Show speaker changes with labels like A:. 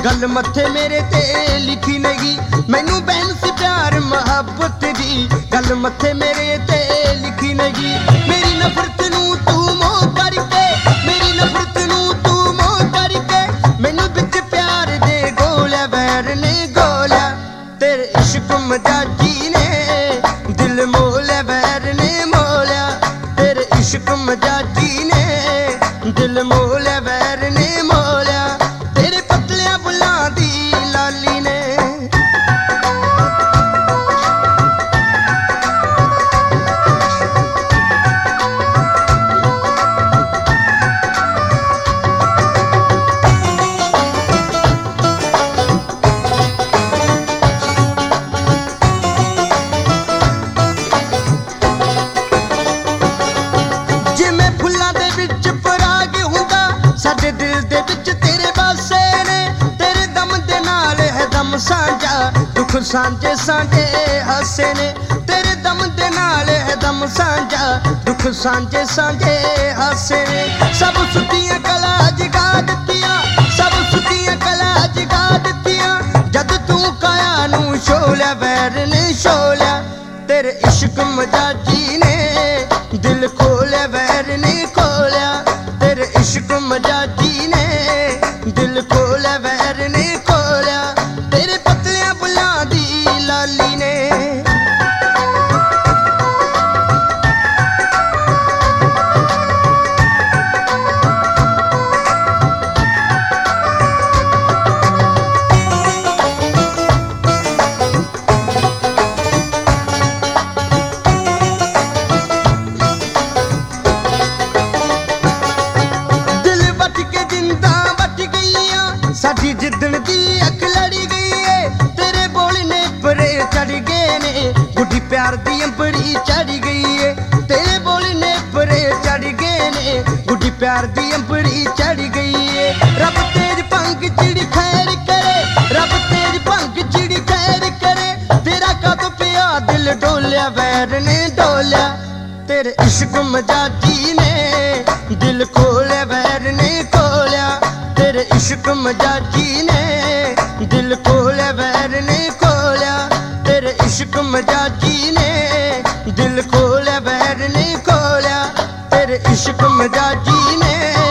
A: गल मत्थे मेरे ते लिखी नहीं, मैनू बहन सी प्यार मोहब्बत दी गल मत्थे मेरे ते लिखी नहीं। मेरी नफरत नू तू मोह करके, मेरी नफरत नू तू मोह करके, मैनू बिच प्यार दे गोलिया वैर ने गोलिया। तेरे इश्क मजाजी ने दिल मोलिया वैर ने मोलिया। तेरे इश्क मजाजी ने दिल मोलिया वैर ने मोलिया। तेरे पतलियां बुलां दी लाली ने साडे दिल दे विच तेरे वासे ने, तेरे दम दे नाल है दम सांझा, दुख सांझे सांझे हासे ने। तेरे दम दे नाल है दम सांझा, दुख सांझे सांझे हासे ने। सब सुतियां कला जगा दित्तियां, सब सुतियां कला जगा दित्तियां, जद तू काया नू छोलिया वैर ने छोलिया। तेरे इश्क मजाजी ने दिल खोलिया वैर ने खोलिया। तेरे इश्क मजाजी ने दिल खोलिया वैर ने खोलिया। तेरे पतलियां बुलां दी लाली ने साडी जिद्दन दी अख लड़ी गई है। तेरे बोलने परे चढ़ गए ने, गुड्डी प्यार दी अंबड़ी चढ़ गई है। तेरे बोलने परे चढ़ गए ने, गुड्डी प्यार दी अंबड़ी चढ़ गई है। रब तेज भंग चिड़ी खैर करे, रब तेज भंग चिड़ी खैर करे। तेरा कद पिया दिल डोलिया वैर ने डोलिया। तेरे इश्क मजाजी ने दिल खोलिया वैर ने खोलिया। तेरे इश्क मजाजी ने दिल खोलिया वैर ने खोलिया। तेरे इश्क मजाजी ने दिल खोलिया वैर ने खोलिया। तेरे इश्क मजाजी ने